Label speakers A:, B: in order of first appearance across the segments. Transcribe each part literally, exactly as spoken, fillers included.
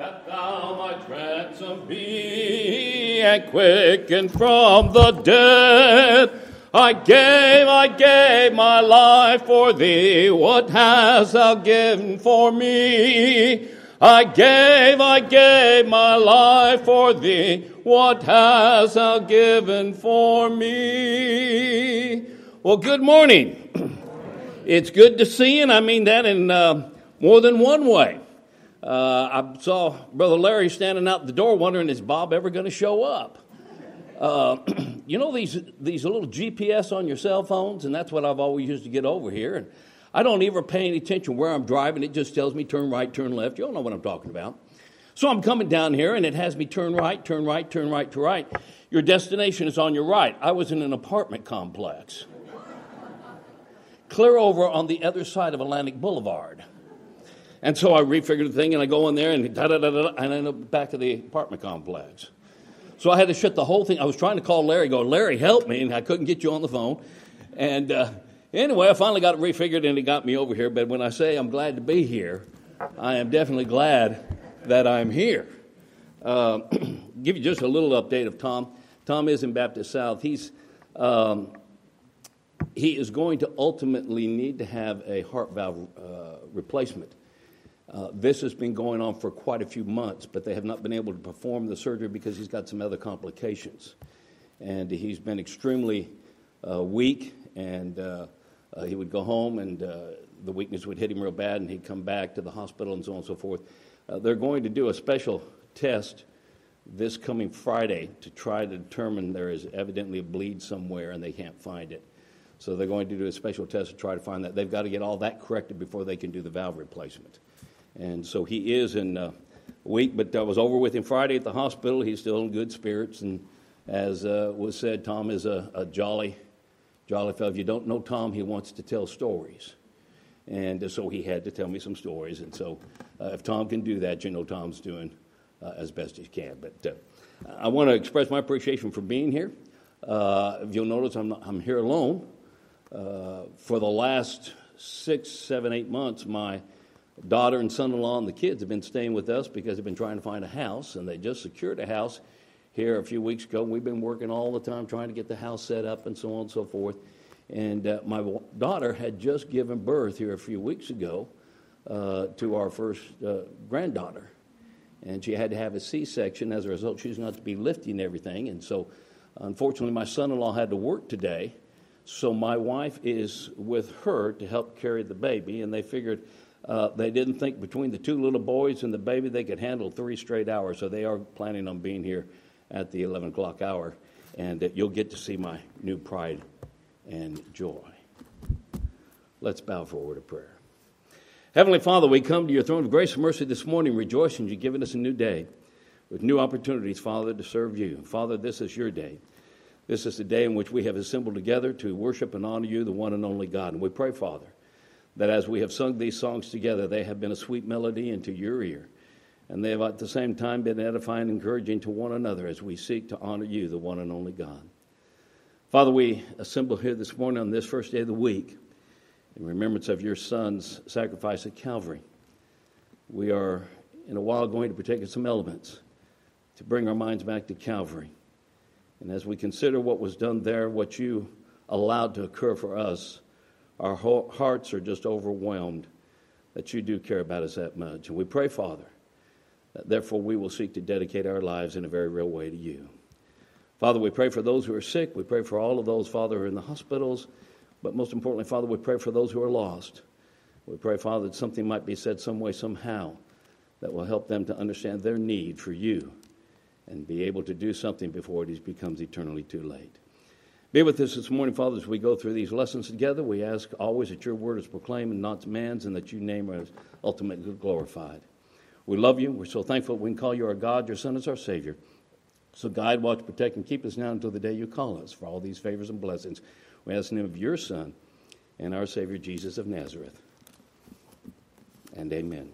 A: that thou might ransom me and quicken from the dead. I gave, I gave my life for thee. What hast thou given for me? I gave, I gave my life for thee. What hast thou given for me? Well, good morning. It's good to see you, and I mean that in uh, more than one way. Uh, I saw Brother Larry standing out the door wondering, is Bob ever going to show up? Uh, you know these these little G P S on your cell phones, and that's what I've always used to get over here. And I don't ever pay any attention where I'm driving. It just tells me turn right, turn left. You all know what I'm talking about. So I'm coming down here, and it has me turn right, turn right, turn right to right. Your destination is on your right. I was in an apartment complex. Clear over on the other side of Atlantic Boulevard. And so I refigured the thing, and I go in there, and da-da-da-da, and I end up back to the apartment complex. So I had to shut the whole thing. I was trying to call Larry, go, Larry, help me, and I couldn't get you on the phone. And uh, anyway, I finally got it refigured, and it got me over here. But when I say I'm glad to be here, I am definitely glad that I'm here. Uh, give you just a little update of Tom. Tom is in Baptist South. He's um, he is going to ultimately need to have a heart valve uh, replacement. Uh, this has been going on for quite a few months, but they have not been able to perform the surgery because he's got some other complications. And he's been extremely uh, weak, and uh, uh, he would go home, and uh, the weakness would hit him real bad, and he'd come back to the hospital and so on and so forth. Uh, they're going to do a special test this coming Friday to try to determine there is evidently a bleed somewhere, and they can't find it. So they're going to do a special test to try to find that. They've got to get all that corrected before they can do the valve replacement. And so he is in a week, but I was over with him Friday at the hospital. He's still in good spirits. And as uh, was said, Tom is a, a jolly, jolly fellow. If you don't know Tom, he wants to tell stories. And uh, so he had to tell me some stories. And so uh, if Tom can do that, you know Tom's doing uh, as best he can. But uh, I want to express my appreciation for being here. Uh, if you'll notice, I'm, not, I'm here alone. Uh, for the last six, seven, eight months, my daughter and son-in-law and the kids have been staying with us because they've been trying to find a house, and they just secured a house here a few weeks ago. We've been working all the time trying to get the house set up and so on and so forth. And uh, my daughter had just given birth here a few weeks ago uh, to our first uh, granddaughter, and she had to have a C-section. As a result, she's not to be lifting everything, and so unfortunately my son-in-law had to work today, so my wife is with her to help carry the baby, and they figured Uh, they didn't think between the two little boys and the baby they could handle three straight hours, so they are planning on being here at the eleven o'clock hour, and that you'll get to see my new pride and joy. Let's bow for a word of prayer. Heavenly Father, we come to your throne of grace and mercy this morning, rejoicing you've given us a new day with new opportunities, Father, to serve you. Father, this is your day. This is the day in which we have assembled together to worship and honor you, the one and only God. And we pray, Father, that as we have sung these songs together, they have been a sweet melody into your ear. And they have at the same time been edifying and encouraging to one another as we seek to honor you, the one and only God. Father, we assemble here this morning on this first day of the week in remembrance of your Son's sacrifice at Calvary. We are in a while going to partake of some elements to bring our minds back to Calvary. And as we consider what was done there, what you allowed to occur for us, our hearts are just overwhelmed that you do care about us that much. And we pray, Father, that therefore we will seek to dedicate our lives in a very real way to you. Father, we pray for those who are sick. We pray for all of those, Father, who are in the hospitals. But most importantly, Father, we pray for those who are lost. We pray, Father, that something might be said some way, somehow, that will help them to understand their need for you and be able to do something before it becomes eternally too late. Be with us this morning, Father, as we go through these lessons together. We ask always that your word is proclaimed and not man's, and that your name is ultimately glorified. We love you. We're so thankful we can call you our God. Your Son is our Savior. So guide, watch, protect, and keep us now until the day you call us for all these favors and blessings. We ask in the name of your Son and our Savior, Jesus of Nazareth. And amen.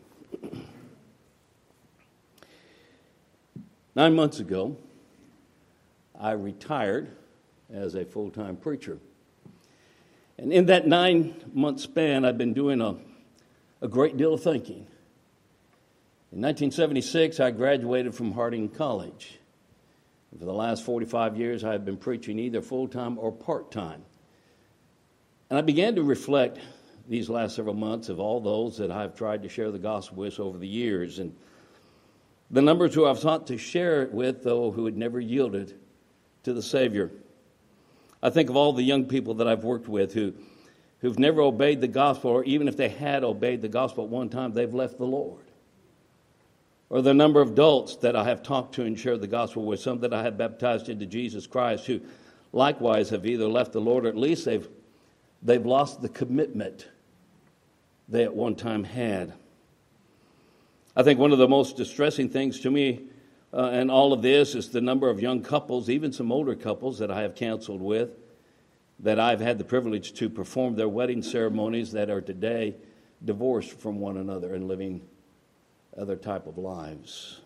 A: Nine months ago, I retired as a full-time preacher. And in that nine-month span, I've been doing a, a great deal of thinking. In nineteen seventy-six, I graduated from Harding College. For the last forty-five years, I have been preaching either full-time or part-time. And I began to reflect these last several months of all those that I've tried to share the gospel with over the years, and the numbers who I've sought to share it with, though, who had never yielded to the Savior. I think of all the young people that I've worked with who, who've never obeyed the gospel, or even if they had obeyed the gospel at one time, they've left the Lord. Or the number of adults that I have talked to and shared the gospel with, some that I have baptized into Jesus Christ, who likewise have either left the Lord or at least they've, they've lost the commitment they at one time had. I think one of the most distressing things to me uh, in all of this is the number of young couples, even some older couples that I have counseled with, that I've had the privilege to perform their wedding ceremonies that are today divorced from one another and living other type of lives.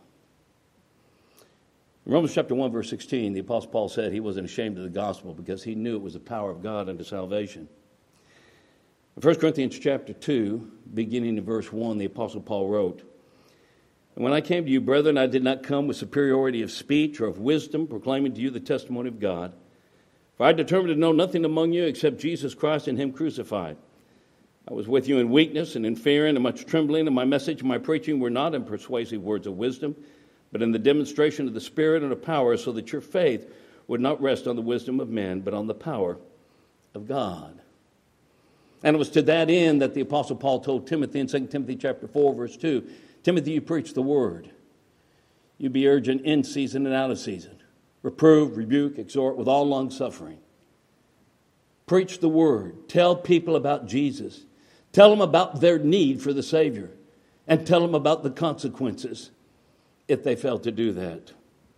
A: In Romans chapter one, verse sixteen, the Apostle Paul said he wasn't ashamed of the gospel because he knew it was the power of God unto salvation. In First Corinthians chapter two, beginning in verse one, the Apostle Paul wrote, "And when I came to you, brethren, I did not come with superiority of speech or of wisdom, proclaiming to you the testimony of God. For I determined to know nothing among you except Jesus Christ and him crucified. I was with you in weakness and in fear and in much trembling, and my message and my preaching were not in persuasive words of wisdom, but in the demonstration of the Spirit and of power, so that your faith would not rest on the wisdom of men, but on the power of God." And it was to that end that the Apostle Paul told Timothy in Second Timothy chapter four, verse two, "Timothy, you preach the word. You be urgent in season and out of season. Reprove, rebuke, exhort with all long suffering." Preach the word. Tell people about Jesus. Tell them about their need for the Savior. And tell them about the consequences if they fail to do that.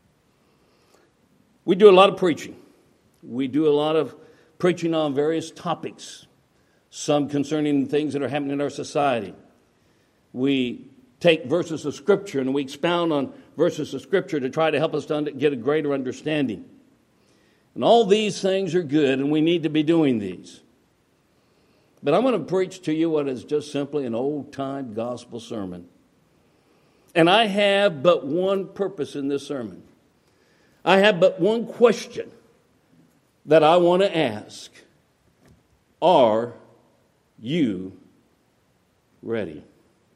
A: We do a lot of preaching. We do a lot of preaching on various topics, some concerning things that are happening in our society. We take verses of Scripture and we expound on verses of Scripture to try to help us to get a greater understanding. And all these things are good, and we need to be doing these. But I'm going to preach to you what is just simply an old-time gospel sermon. And I have but one purpose in this sermon. I have but one question that I want to ask. Are you ready?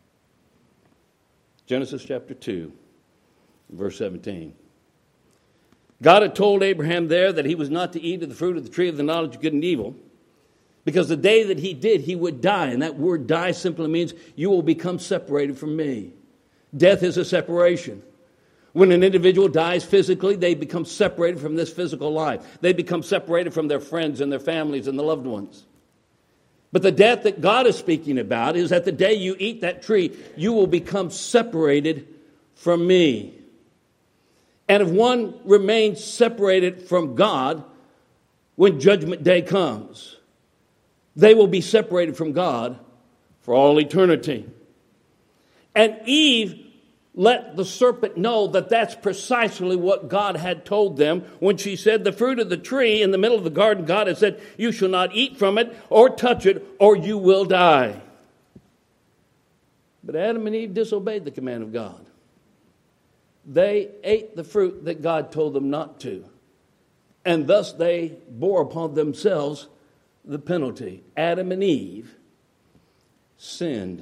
A: Genesis chapter two, verse seventeen. God had told Abraham there that he was not to eat of the fruit of the tree of the knowledge of good and evil, because the day that he did, he would die. And that word die simply means you will become separated from me. Death is a separation. When an individual dies physically, they become separated from this physical life. They become separated from their friends and their families and the loved ones. But the death that God is speaking about is that the day you eat that tree, you will become separated from me. And if one remains separated from God when judgment day comes, they will be separated from God for all eternity. And Eve let the serpent know that that's precisely what God had told them when she said, the fruit of the tree in the middle of the garden, God had said, you shall not eat from it or touch it or you will die. But Adam and Eve disobeyed the command of God. They ate the fruit that God told them not to. And thus they bore upon themselves the penalty. Adam and Eve sinned.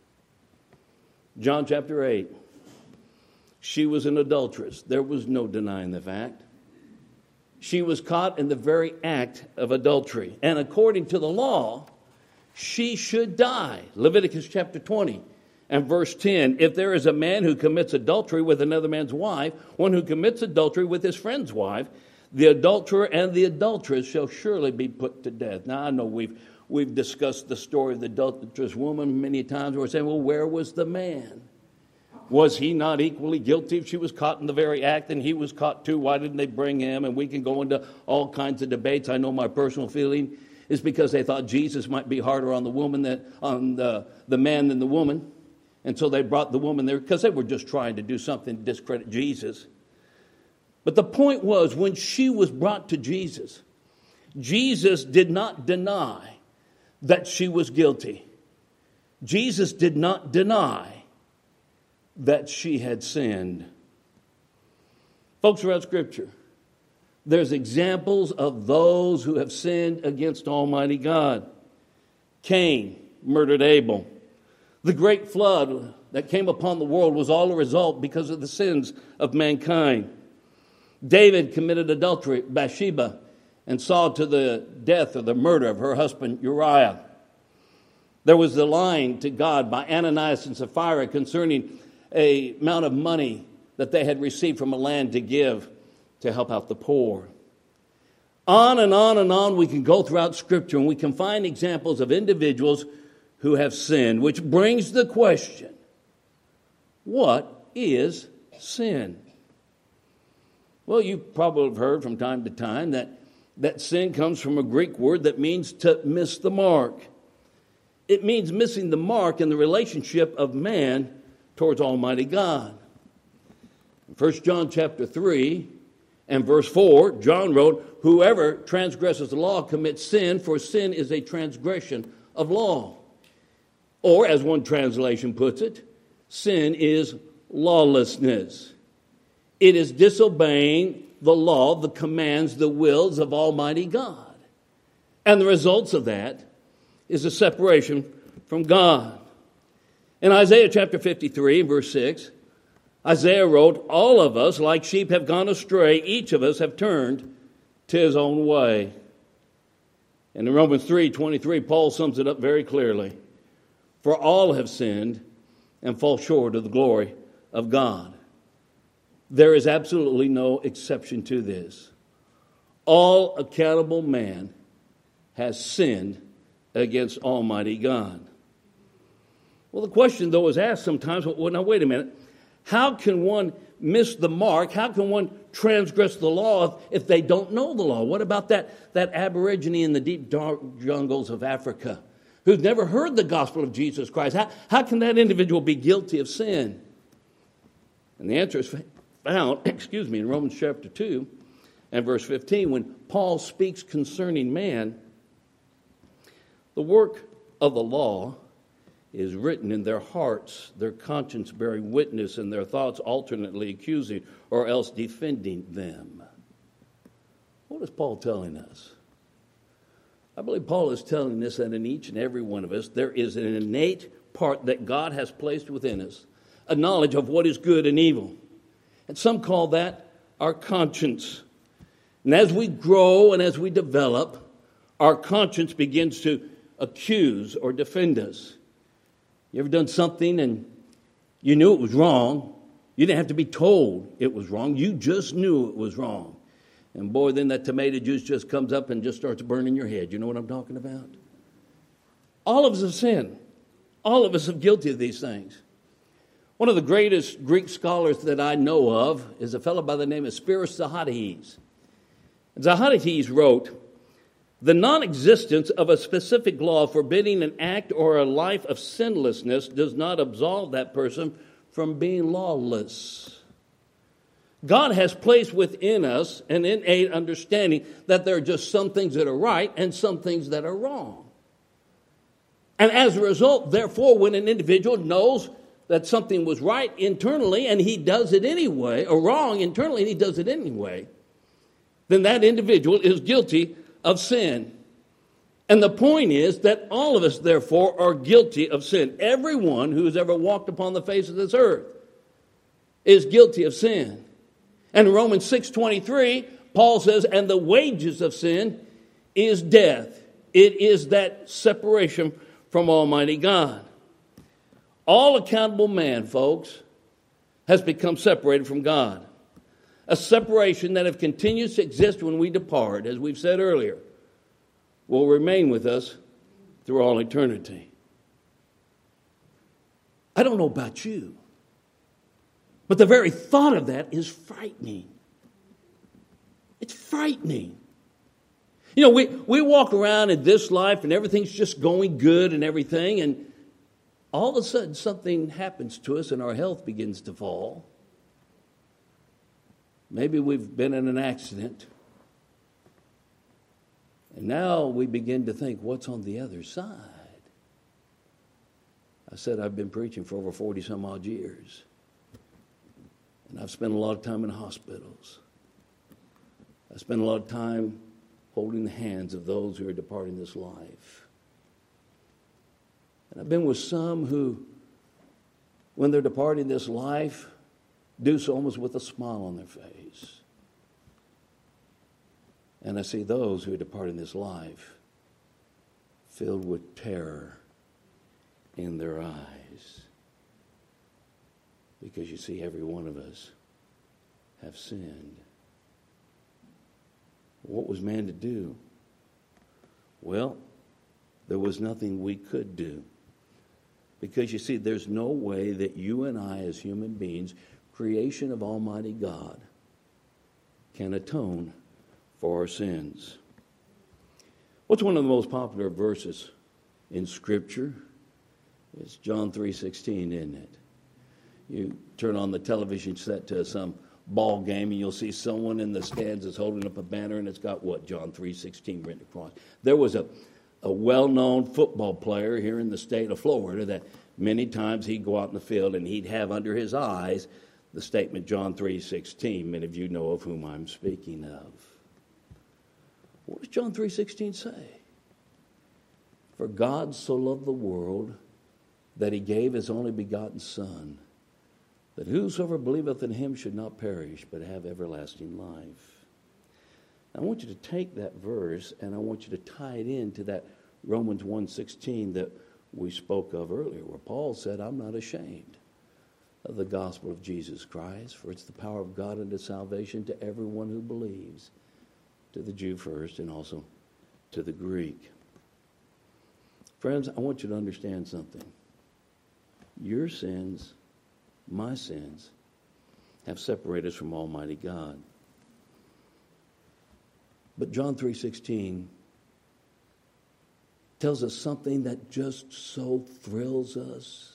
A: John chapter eight. She was an adulteress. There was no denying the fact. She was caught in the very act of adultery. And according to the law, she should die. Leviticus chapter twenty and verse ten. If there is a man who commits adultery with another man's wife, one who commits adultery with his friend's wife, the adulterer and the adulteress shall surely be put to death. Now, I know we've we've discussed the story of the adulterous woman many times. We're saying, well, where was the man? Was he not equally guilty if she was caught in the very act and he was caught too? Why didn't they bring him? And we can go into all kinds of debates. I know my personal feeling is because they thought Jesus might be harder on the woman than on the, the man than the woman. And so they brought the woman there because they were just trying to do something to discredit Jesus. But the point was, when she was brought to Jesus, Jesus did not deny that she was guilty. Jesus did not deny that she had sinned. Folks, throughout Scripture, there's examples of those who have sinned against Almighty God. Cain murdered Abel. The great flood that came upon the world was all a result because of the sins of mankind. David committed adultery, Bathsheba, and saw to the death or the murder of her husband Uriah. There was the lying to God by Ananias and Sapphira concerning a amount of money that they had received from a land to give to help out the poor. On and on and on we can go throughout Scripture, and we can find examples of individuals who have sinned, which brings the question, what is sin? Well, you probably have heard from time to time that, that sin comes from a Greek word that means to miss the mark. It means missing the mark in the relationship of man towards Almighty God. In First John chapter three and verse four, John wrote, whoever transgresses the law commits sin, for sin is a transgression of law. Or, as one translation puts it, sin is lawlessness. It is disobeying the law, the commands, the wills of Almighty God. And the results of that is a separation from God. In Isaiah chapter fifty-three, verse six, Isaiah wrote, all of us, like sheep, have gone astray. Each of us have turned to his own way. And in Romans three twenty-three, Paul sums it up very clearly. For all have sinned and fall short of the glory of God. There is absolutely no exception to this. All accountable man has sinned against Almighty God. Well, the question, though, is asked sometimes, well, now, wait a minute. How can one miss the mark? How can one transgress the law if they don't know the law? What about that, that aborigine in the deep, dark jungles of Africa who's never heard the gospel of Jesus Christ? How, how can that individual be guilty of sin? And the answer is found, excuse me, in Romans chapter two and verse fifteen, when Paul speaks concerning man. The work of the law is written in their hearts, their conscience bearing witness, and their thoughts alternately accusing or else defending them. What is Paul telling us? I believe Paul is telling us that in each and every one of us, there is an innate part that God has placed within us, a knowledge of what is good and evil. And some call that our conscience. And as we grow and as we develop, our conscience begins to accuse or defend us. You ever done something and you knew it was wrong? You didn't have to be told it was wrong. You just knew it was wrong. And boy, then that tomato juice just comes up and just starts burning your head. You know what I'm talking about? All of us have sinned. All of us are guilty of these things. One of the greatest Greek scholars that I know of is a fellow by the name of Spiros Zaharias. Zaharias wrote, the non-existence of a specific law forbidding an act or a life of sinlessness does not absolve that person from being lawless. God has placed within us an innate understanding that there are just some things that are right and some things that are wrong. And as a result, therefore, when an individual knows that something was right internally and he does it anyway, or wrong internally and he does it anyway, then that individual is guilty of sin. And the point is that all of us, therefore, are guilty of sin. Everyone who has ever walked upon the face of this earth is guilty of sin. And in Romans six twenty-three, Paul says, and the wages of sin is death. It is that separation from Almighty God. All accountable man, folks, has become separated from God. A separation that if continues to exist when we depart, as we've said earlier, will remain with us through all eternity. I don't know about you, but the very thought of that is frightening. It's frightening. You know, we, we walk around in this life and everything's just going good and everything, and all of a sudden something happens to us and our health begins to fall. Maybe we've been in an accident. And now we begin to think, what's on the other side? I said I've been preaching for over forty some odd years. I've spent a lot of time in hospitals. I spent a lot of time holding the hands of those who are departing this life. And I've been with some who, when they're departing this life, do so almost with a smile on their face. And I see those who are departing this life filled with terror in their eyes. Because you see, every one of us have sinned. What was man to do? Well, there was nothing we could do. Because you see, there's no way that you and I as human beings, creation of Almighty God, can atone for our sins. What's one of the most popular verses in Scripture? It's John three sixteen, isn't it? You turn on the television set to some ball game and you'll see someone in the stands is holding up a banner and it's got what? John three sixteen written across. There was a, a well-known football player here in the state of Florida that many times he'd go out in the field and he'd have under his eyes the statement John three sixteen. Many of you know of whom I'm speaking of. What does John three sixteen say? For God so loved the world that he gave his only begotten Son, that whosoever believeth in him should not perish, but have everlasting life. Now, I want you to take that verse and I want you to tie it into that Romans one sixteen that we spoke of earlier, where Paul said, I'm not ashamed of the gospel of Jesus Christ, for it's the power of God unto salvation to everyone who believes, to the Jew first and also to the Greek. Friends, I want you to understand something. Your sins, my sins, have separated us from Almighty God. But John three sixteen tells us something that just so thrills us,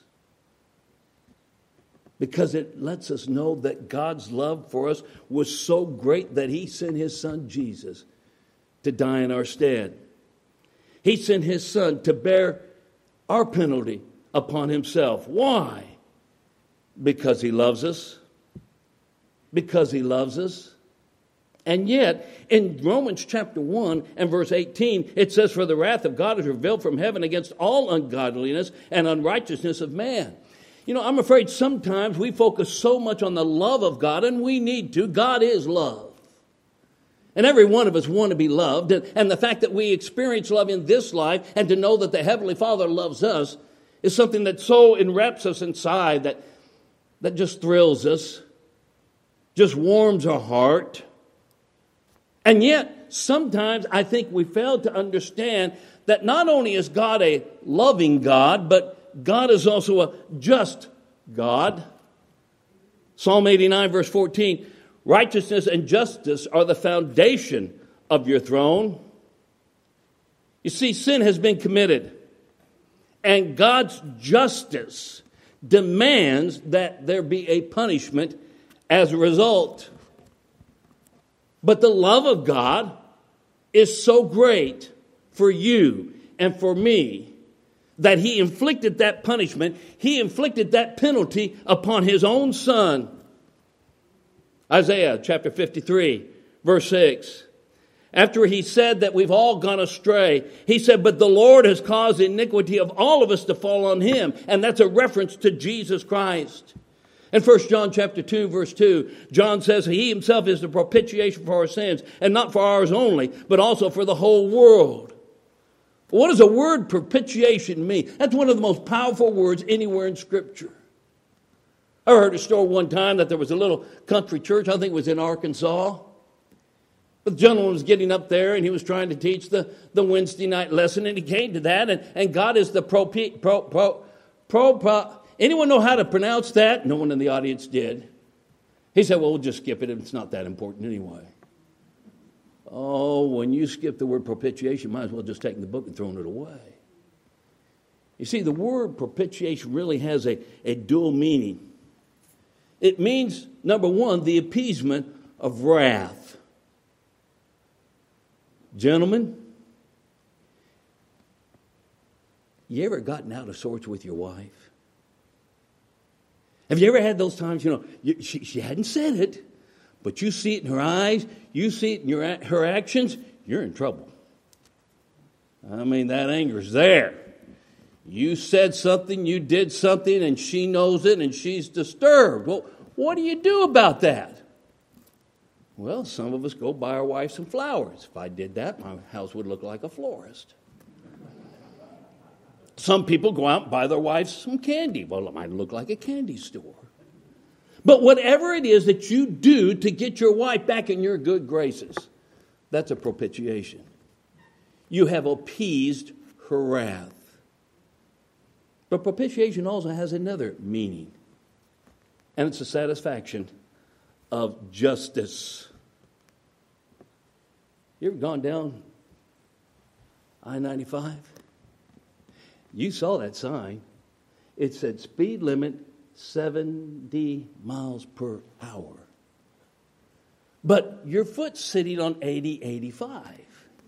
A: because it lets us know that God's love for us was so great that he sent his Son Jesus to die in our stead. He sent his Son to bear our penalty upon himself. Why? Because he loves us. Because he loves us. And yet, in Romans chapter one and verse eighteen, it says, for the wrath of God is revealed from heaven against all ungodliness and unrighteousness of man. You know, I'm afraid sometimes we focus so much on the love of God, and we need to. God is love. And every one of us want to be loved. And, and the fact that we experience love in this life and to know that the Heavenly Father loves us is something that so enwraps us inside that, that just thrills us, just warms our heart. And yet, sometimes I think we fail to understand that not only is God a loving God, but God is also a just God. Psalm eighty-nine, verse fourteen, righteousness and justice are the foundation of your throne. You see, sin has been committed, and God's justice demands that there be a punishment as a result. But the love of God is so great for you and for me that he inflicted that punishment, he inflicted that penalty upon his own Son. Isaiah chapter fifty-three, verse six. After he said that we've all gone astray, he said, but the Lord has caused the iniquity of all of us to fall on him. And that's a reference to Jesus Christ. In First John chapter two, verse two, John says he himself is the propitiation for our sins, and not for ours only, but also for the whole world. What does the word propitiation mean? That's one of the most powerful words anywhere in Scripture. I heard a story one time that there was a little country church, I think it was in Arkansas. The gentleman was getting up there and he was trying to teach the, the Wednesday night lesson, and he came to that, and, and God is the pro, pro, pro, pro, pro, anyone know how to pronounce that? No one in the audience did. He said, well, we'll just skip it. It's not that important anyway. Oh, when you skip the word propitiation, might as well just take the book and throw it away. You see, the word propitiation really has a, a dual meaning. It means, number one, the appeasement of wrath. Gentlemen, you ever gotten out of sorts with your wife? Have you ever had those times, you know, you, she, she hadn't said it, but you see it in her eyes, you see it in your, her actions, you're in trouble. I mean, that anger's there. You said something, you did something, and she knows it, and she's disturbed. Well, what do you do about that? Well, some of us go buy our wife some flowers. If I did that, my house would look like a florist. Some people go out and buy their wives some candy. Well, it might look like a candy store. But whatever it is that you do to get your wife back in your good graces, that's a propitiation. You have appeased her wrath. But propitiation also has another meaning. And it's the satisfaction of justice. You ever gone down I ninety-five? You saw that sign. It said speed limit seventy miles per hour. But your foot's sitting on eighty, eighty-five.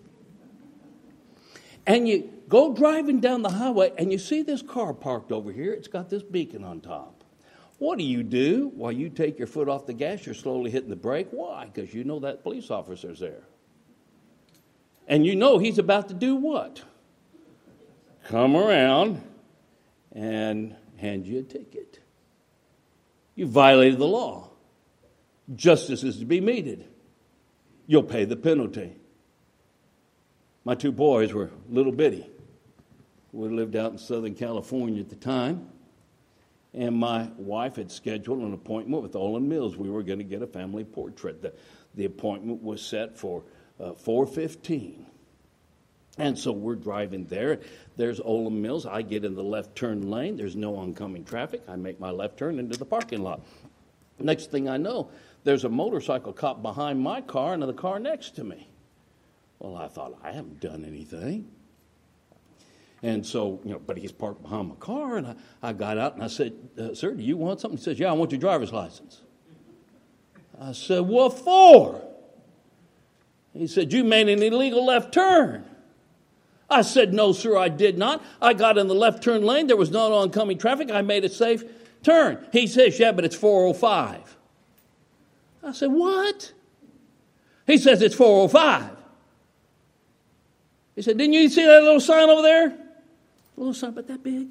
A: And you go driving down the highway and you see this car parked over here. It's got this beacon on top. What do you do? While you take your foot off the gas, you're slowly hitting the brake. Why? Because you know that police officer's there. And you know he's about to do what? Come around and hand you a ticket. You violated the law. Justice is to be meted. You'll pay the penalty. My two boys were little bitty. We lived out in Southern California at the time. And my wife had scheduled an appointment with Olin Mills. We were going to get a family portrait. The, the appointment was set for uh, four fifteen. And so we're driving there. There's Olin Mills. I get in the left turn lane. There's no oncoming traffic. I make my left turn into the parking lot. Next thing I know, there's a motorcycle cop behind my car and the car next to me. Well, I thought, I haven't done anything. And so, you know, but he's parked behind my car, and I, I got out and I said, uh, sir, do you want something? He says, yeah, I want your driver's license. I said, what for? He said, you made an illegal left turn. I said, no, sir, I did not. I got in the left turn lane. There was no oncoming traffic. I made a safe turn. He says, yeah, but it's four oh five. I said, what? He says, it's four oh five. He said, didn't you see that little sign over there? A little sign about that big.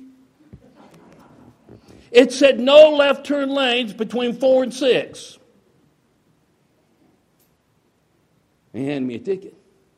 A: It said no left turn lanes between four and six. He handed me a ticket.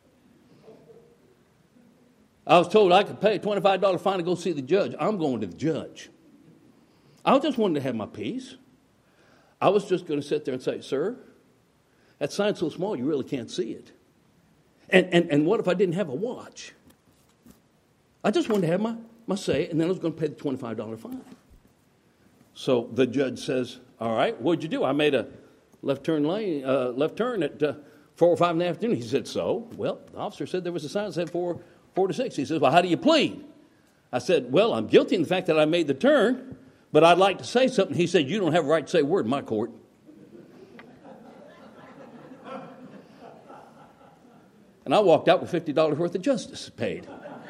A: I was told I could pay a twenty-five dollars fine to go see the judge. I'm going to the judge. I just wanted to have my peace. I was just going to sit there and say, sir, that sign's so small you really can't see it. And, and, and what if I didn't have a watch? I just wanted to have my, my say, and then I was going to pay the twenty-five dollars fine. So the judge says, all right, what'd you do? I made a left turn lane, uh, left turn at uh, four or five in the afternoon. He said, so? Well, the officer said there was a sign that said four, four to six. He says, well, how do you plead? I said, well, I'm guilty in the fact that I made the turn, but I'd like to say something. He said, you don't have a right to say a word in my court. And I walked out with fifty dollars worth of justice paid.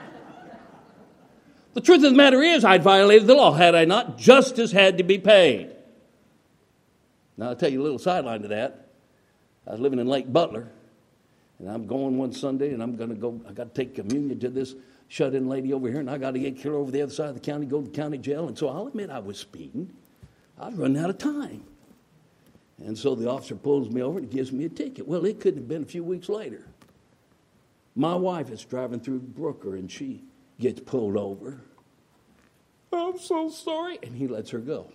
A: The truth of the matter is, I'd violated the law. Had I not, justice had to be paid. Now, I'll tell you a little sideline to that. I was living in Lake Butler, and I'm going one Sunday, and I'm going to go, I got to take communion to this shut-in lady over here, and I got to get her over the other side of the county, go to the county jail. And so I'll admit I was speeding. I was running out of time. And so the officer pulls me over and gives me a ticket. Well, it couldn't have been a few weeks later. My wife is driving through Brooker, and she gets pulled over. I'm so sorry. And he lets her go.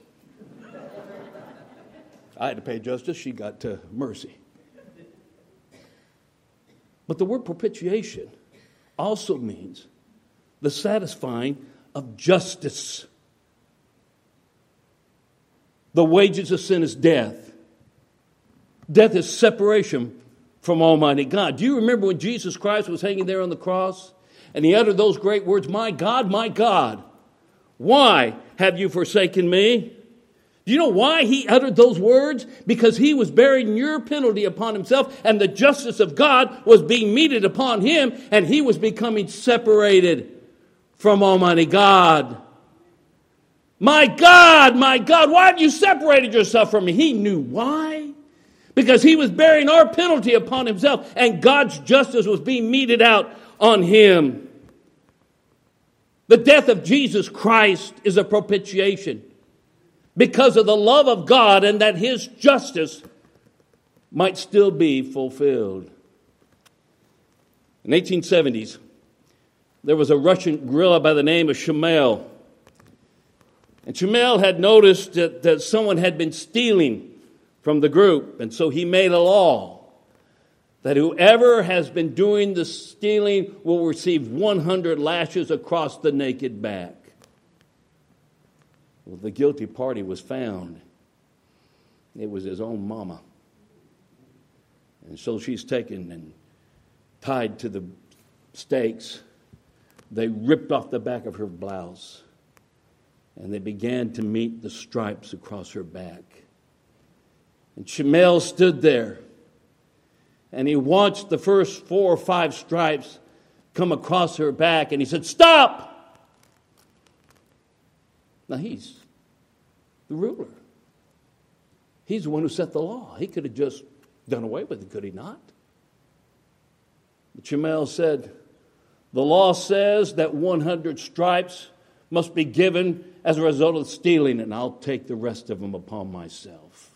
A: I had to pay justice. She got to mercy. But the word propitiation also means the satisfying of justice. The wages of sin is death. Death is separation from Almighty God. Do you remember when Jesus Christ was hanging there on the cross and he uttered those great words, my God, my God, why have you forsaken me? Do you know why he uttered those words? Because he was bearing your penalty upon himself, and the justice of God was being meted upon him, and he was becoming separated from Almighty God. My God, my God, why have you separated yourself from me? He knew why. Because he was bearing our penalty upon himself, and God's justice was being meted out on him. The death of Jesus Christ is a propitiation because of the love of God, and that his justice might still be fulfilled. In the eighteen seventies, there was a Russian guerrilla by the name of Shamel. And Shamel had noticed that, that someone had been stealing from the group. And so he made a law that whoever has been doing the stealing will receive one hundred lashes across the naked back. Well, the guilty party was found. It was his own mama. And so she's taken and tied to the stakes. They ripped off the back of her blouse, and they began to meet the stripes across her back. And Shamel stood there, and he watched the first four or five stripes come across her back, and he said, "Stop!" Now he's the ruler. He's the one who set the law. He could have just done away with it, could he not? But Shamel said, "The law says that one hundred stripes must be given as a result of stealing, and I'll take the rest of them upon myself."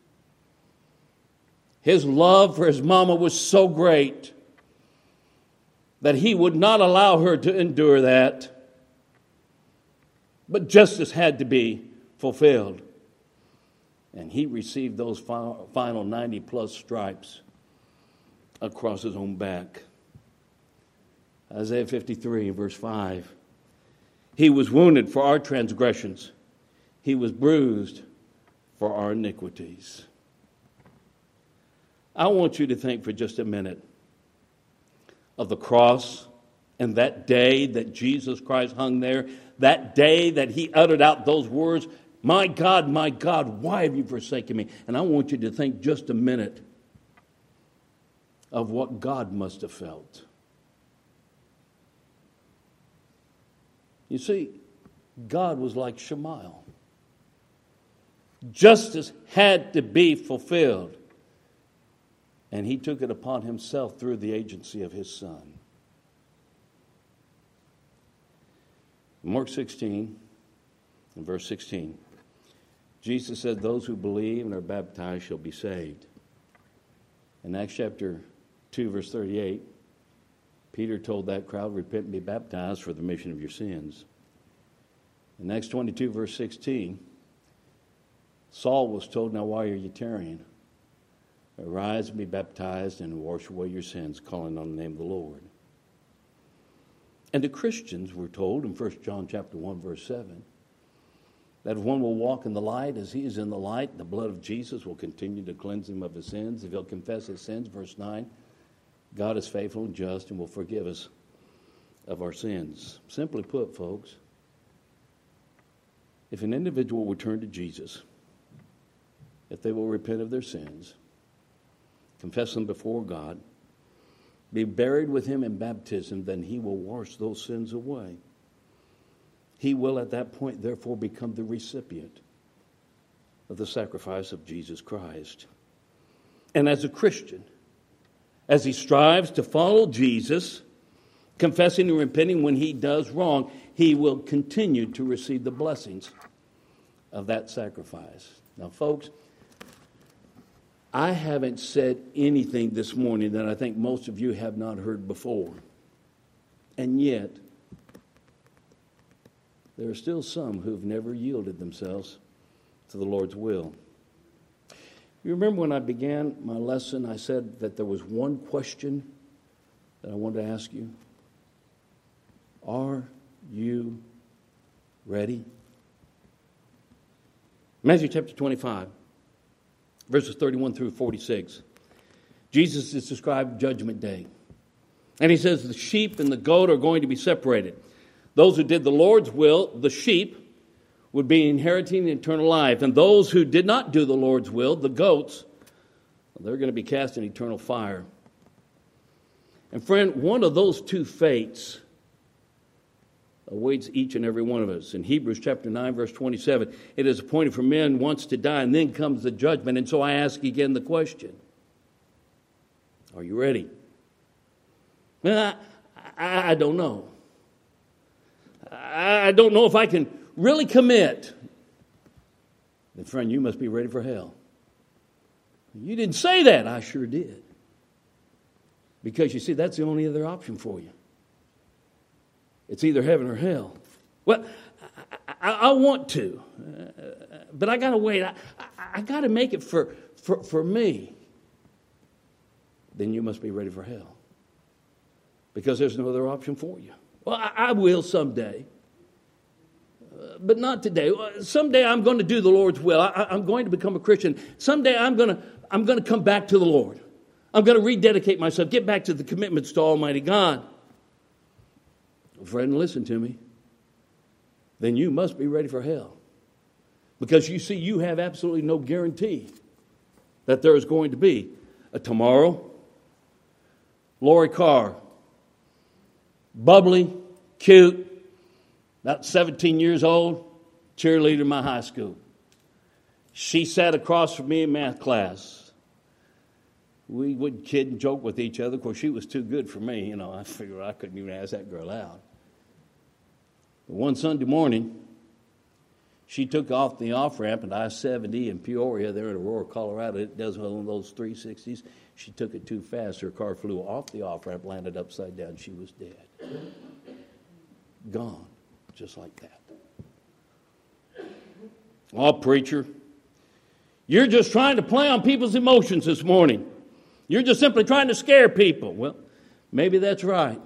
A: His love for his mama was so great that he would not allow her to endure that. But justice had to be fulfilled. And he received those final ninety plus stripes across his own back. Isaiah fifty-three, verse five. He was wounded for our transgressions. He was bruised for our iniquities. I want you to think for just a minute of the cross and that day that Jesus Christ hung there, that day that he uttered out those words, "My God, my God, why have you forsaken me?" And I want you to think just a minute of what God must have felt. You see, God was like Shamel. Justice had to be fulfilled. And he took it upon himself through the agency of his Son. Mark sixteen, and verse sixteen. Jesus said, "Those who believe and are baptized shall be saved." In Acts chapter two, verse thirty-eight, Peter told that crowd, "Repent and be baptized for the remission of your sins." In Acts twenty-two, verse sixteen, Saul was told, "Now why are you tarrying? Arise and be baptized and wash away your sins, calling on the name of the Lord." And the Christians were told in First John chapter one, verse seven, that if one will walk in the light as he is in the light, the blood of Jesus will continue to cleanse him of his sins. If he'll confess his sins, verse nine, God is faithful and just and will forgive us of our sins. Simply put, folks, if an individual will turn to Jesus, if they will repent of their sins, confess them before God, be buried with him in baptism, then he will wash those sins away. He will at that point therefore become the recipient of the sacrifice of Jesus Christ. And as a Christian, as he strives to follow Jesus, confessing and repenting when he does wrong, he will continue to receive the blessings of that sacrifice. Now, folks, I haven't said anything this morning that I think most of you have not heard before. And yet, there are still some who've never yielded themselves to the Lord's will. You remember when I began my lesson, I said that there was one question that I wanted to ask you. Are you ready? Matthew chapter twenty-five. Verses thirty-one through forty-six. Jesus is described Judgment Day. And he says the sheep and the goat are going to be separated. Those who did the Lord's will, the sheep, would be inheriting eternal life. And those who did not do the Lord's will, the goats, they're going to be cast in eternal fire. And friend, one of those two fates awaits each and every one of us. In Hebrews chapter nine, verse twenty-seven, it is appointed for men once to die, and then comes the judgment. And so I ask again the question, are you ready? Well, I, I, I don't know. I, I don't know if I can really commit. Then, friend, you must be ready for hell. You didn't say that. I sure did. Because, you see, that's the only other option for you. It's either heaven or hell. Well, I, I, I want to, uh, but I got to wait. I, I, I got to make it for, for, for me. Then you must be ready for hell. Because there's no other option for you. Well, I, I will someday. Uh, but not today. Someday I'm going to do the Lord's will. I, I'm going to become a Christian. Someday I'm going to I'm going to come back to the Lord. I'm going to rededicate myself, get back to the commitments to Almighty God. Friend, listen to me. Then you must be ready for hell. Because you see, you have absolutely no guarantee that there is going to be a tomorrow. Lori Carr, bubbly, cute, about seventeen years old, cheerleader in my high school. She sat across from me in math class. We would kid and joke with each other. Of course, she was too good for me. You know, I figured I couldn't even ask that girl out. But one Sunday morning, she took off the off-ramp at I seventy in Peoria there in Aurora, Colorado. It does one of those three sixties. She took it too fast. Her car flew off the off-ramp, landed upside down. She was dead. Gone, just like that. Oh, preacher, you're just trying to play on people's emotions this morning. You're just simply trying to scare people. Well, maybe that's right.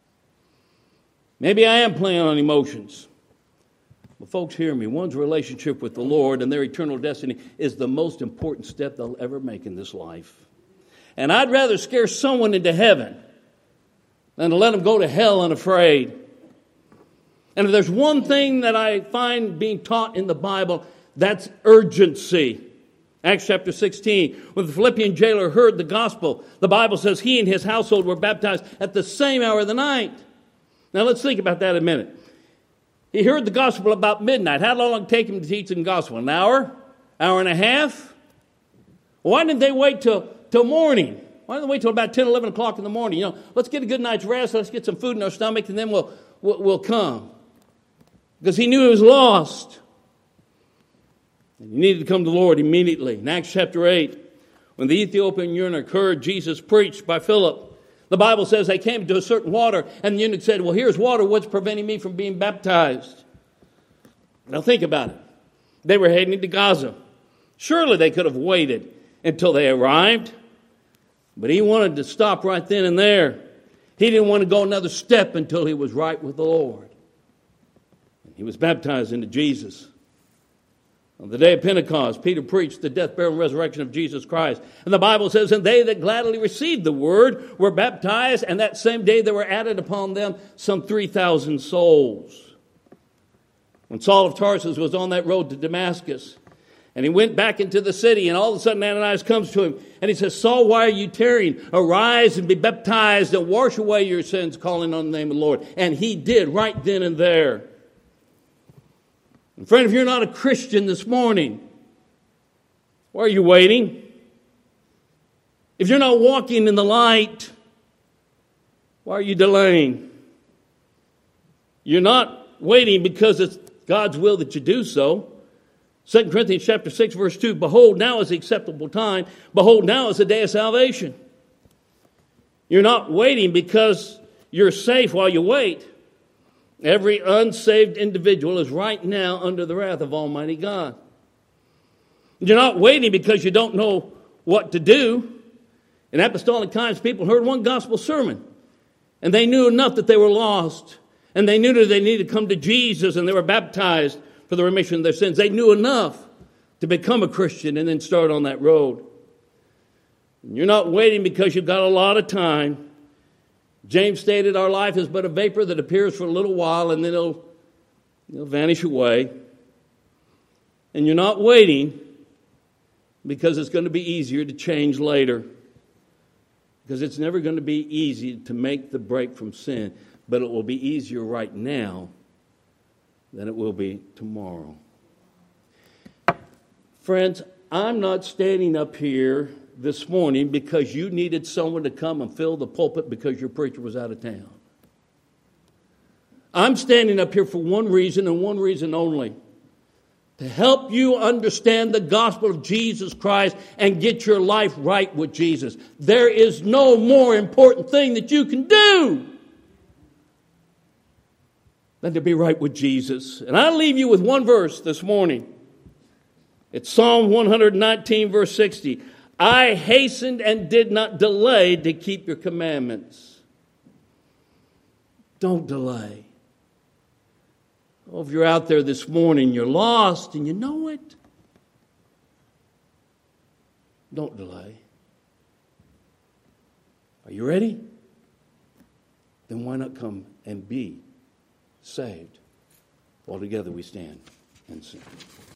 A: Maybe I am playing on emotions. But folks, hear me. One's relationship with the Lord and their eternal destiny is the most important step they'll ever make in this life. And I'd rather scare someone into heaven than to let them go to hell unafraid. And if there's one thing that I find being taught in the Bible, that's urgency. Acts chapter sixteen, when the Philippian jailer heard the gospel, the Bible says he and his household were baptized at the same hour of the night. Now let's think about that a minute. He heard the gospel about midnight. How long did it take him to teach the gospel? An hour? Hour and a half? Why didn't they wait till, till morning? Why didn't they wait till about ten, eleven o'clock in the morning? You know, let's get a good night's rest, let's get some food in our stomach, and then we'll, we'll, we'll come. Because he knew he was lost. And he needed to come to the Lord immediately. In Acts chapter eight, when the Ethiopian eunuch heard Jesus preached by Philip, the Bible says they came to a certain water, and the eunuch said, well, here's water. What's preventing me from being baptized? Now think about it. They were heading to Gaza. Surely they could have waited until they arrived. But he wanted to stop right then and there. He didn't want to go another step until he was right with the Lord. And he was baptized into Jesus. On the day of Pentecost, Peter preached the death, burial, and resurrection of Jesus Christ. And the Bible says, and they that gladly received the word were baptized, and that same day there were added upon them some three thousand souls. When Saul of Tarsus was on that road to Damascus, and he went back into the city, and all of a sudden Ananias comes to him, and he says, Saul, why are you tarrying? Arise and be baptized and wash away your sins, calling on the name of the Lord. And he did right then and there. And friend, if you're not a Christian this morning, why are you waiting? If you're not walking in the light, why are you delaying? You're not waiting because it's God's will that you do so. Second Corinthians chapter six, verse two, behold, now is the acceptable time. Behold, now is the day of salvation. You're not waiting because you're safe while you wait. Every unsaved individual is right now under the wrath of Almighty God. You're not waiting because you don't know what to do. In apostolic times, people heard one gospel sermon, and they knew enough that they were lost, and they knew that they needed to come to Jesus, and they were baptized for the remission of their sins. They knew enough to become a Christian and then start on that road. And you're not waiting because you've got a lot of time. James stated, our life is but a vapor that appears for a little while and then it'll, it'll vanish away. And you're not waiting because it's going to be easier to change later. Because it's never going to be easy to make the break from sin, but it will be easier right now than it will be tomorrow. Friends, I'm not standing up here this morning because you needed someone to come and fill the pulpit because your preacher was out of town. I'm standing up here for one reason and one reason only. To help you understand the gospel of Jesus Christ and get your life right with Jesus. There is no more important thing that you can do than to be right with Jesus. And I leave you with one verse this morning. It's Psalm one nineteen, verse sixty. I hastened and did not delay to keep your commandments. Don't delay. Oh, if you're out there this morning, you're lost and you know it, don't delay. Are you ready? Then why not come and be saved? All together we stand and sing.